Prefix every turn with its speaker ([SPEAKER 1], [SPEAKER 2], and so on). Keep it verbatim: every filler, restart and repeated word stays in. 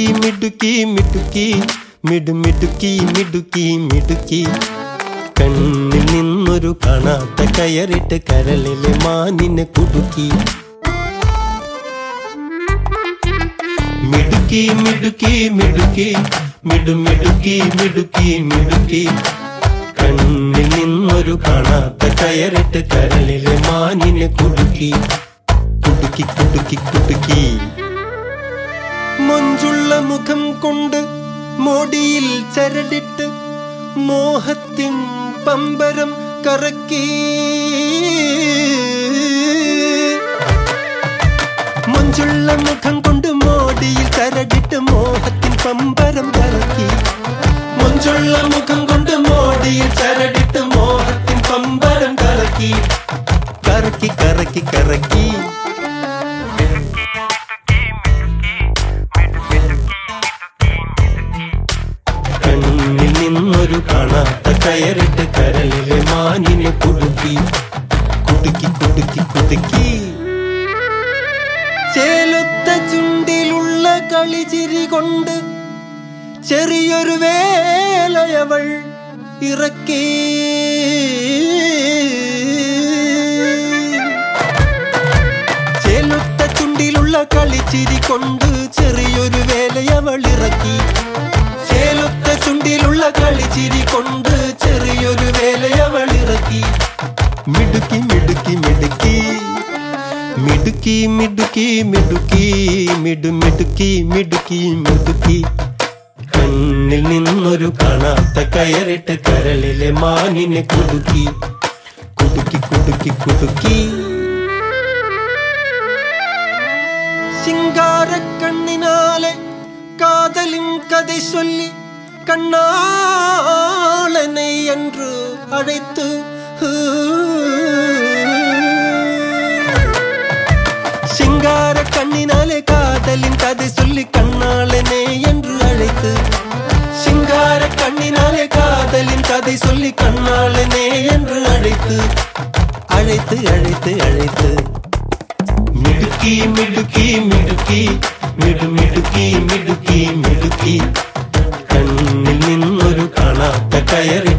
[SPEAKER 1] മിടുക്കി മിടുക്കി മിടു മിടുക്കി മിടുക്കി മിടുക്കി കണ്ണിൽ നിന്നൊരു കാണാത്ത കയറിട്ട് കരളിലെ മാനിനെ കുടുക്കി. മിടുക്കി മിടുക്കി മിടുക്കി മിടു മിടുക്കി മിടുക്കി മിടുക്കി കണ്ണിൽ നിന്നൊരു കാണാത്ത കയറിട്ട് കരളിലെ മാനിനെ കുടുക്കി. കുടുക്കി കുടുക്കി കുടുക്കി മൊഞ്ചുള്ള മുഖം കൊണ്ട് മോടിയിൽ ചരടിട്ട് മോഹത്തിൻ പമ്പരം കറക്കി. മൊഞ്ചുള്ള മുഖം കൊണ്ട് മോടിയിൽ ചരടിട്ട് മോഹത്തിൻ പമ്പരം കറക്കി. മൊഞ്ചുള്ള മുഖം കൊണ്ട് മോടിയിൽ ചരടിട്ട് മോഹത്തിൻ പമ്പരം കറക്കി. കറക്കി കറക്കി കറക്കി കണ്ണിൽ നിന്നൊരു കാണാത്ത കയറിട്ട് കരളിലെ മാനിനെ കുടുക്കി. കുടുക്കി കുടുക്കി കുടുക്കി ചേലൊത്ത ചുണ്ടിലുള്ള കളിചിരി കൊണ്ട് ചെറിയൊരു വേലയവൾ ഇറക്കി. ചേലൊത്ത ചുണ്ടിലുള്ള കളിച്ചിരി കൊണ്ട് ചെറിയൊരു വേലയവൾ ഇറക്കി. ചേലൊത്ത ചുണ്ടിലുള്ള കളിച്ചിരി കൊണ്ട് ചെറിയൊരു വേലയവൾ ഇറക്കി. മിടുക്കി മിടുക്കി മിടുക്കി മിടുക്കി മിടുക്കി മിടുക്കി മിടു മിടുക്കി മിടുക്കി മിടുക്കി കണ്ണിൽ നിന്നൊരു കാണാത്ത കയറിട്ട് കരളിലെ മാനിനെ കുടുക്കി. കുടുക്കി കുടുക്കി കുടുക്കി ശിങ്കാരക്കണ്ണിനാലെ കാതലിൻ കதை சொல்லி கண்ணாளனை என்று அழைத்து சிங்கார கண்ணினாலே காதலின் கதை சொல்லி கண்ணாளனை என்று அழைத்து. சிங்கார கண்ணினாலே காதலின் கதை சொல்லி கண்ணாளனை என்று அழைத்து அழைத்து அழைத்து அழைத்து மிடுக்கி மிடுக்கி மிடுக்கி മിടു മിടുക്കി മിടുക്കി മിടുക്കി കണ്ണിൽ നിന്നൊരു കാണാത്ത കയറി